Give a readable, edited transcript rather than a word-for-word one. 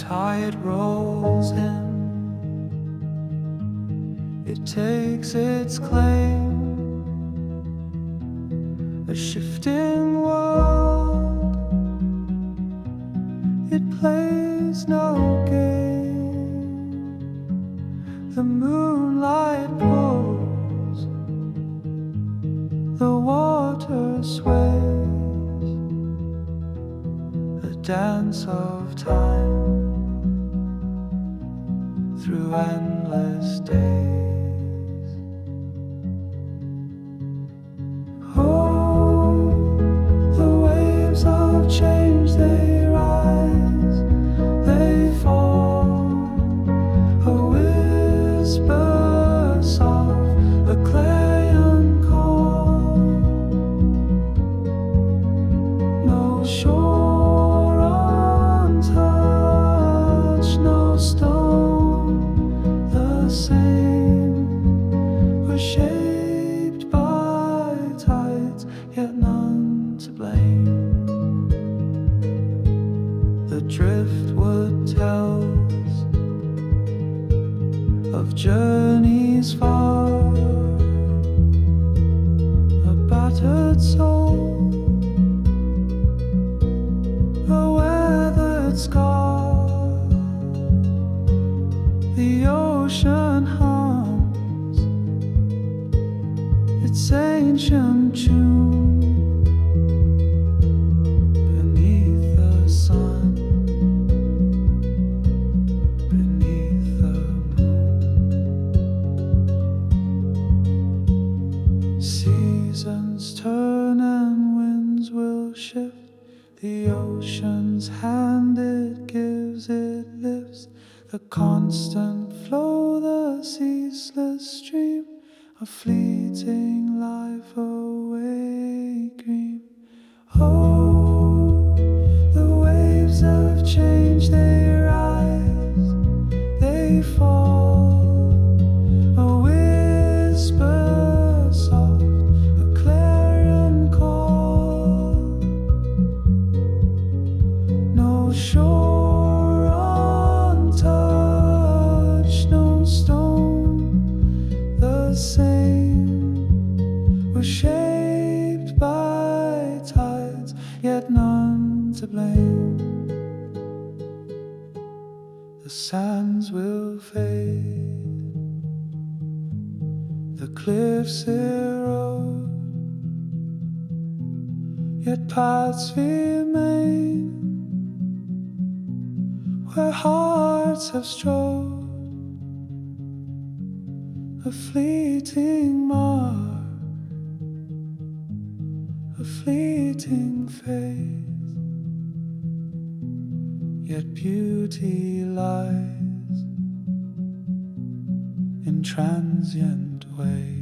tide rolls in, it takes its claim. A shifting world, it plays no game. The moonlight pours, the water sways, a dance of time through endless days. Change, they rise, they fall, a whisper soft, a clarion call. No shore untouched, no stone the same. We're shaped by tides, yet none to blame. The driftwood tells of journeys far, a battered soul, a weathered scar. The ocean hums its ancient tune beneath the sun. Seasons turn and winds will shift. The ocean's hand it gives, it lifts. The constant flow, the ceaseless stream, a fleeting life away dream. Oh, the waves of change, they rise, they fall, a whisper soft, a clarion call. No shore untouched, no stone the same. We're shaped by tides, yet none to blame. The sands will fade, the cliffs erode, yet paths remain where hearts have strode. A fleeting mark, a fleeting faith, yet beauty lies in transient ways.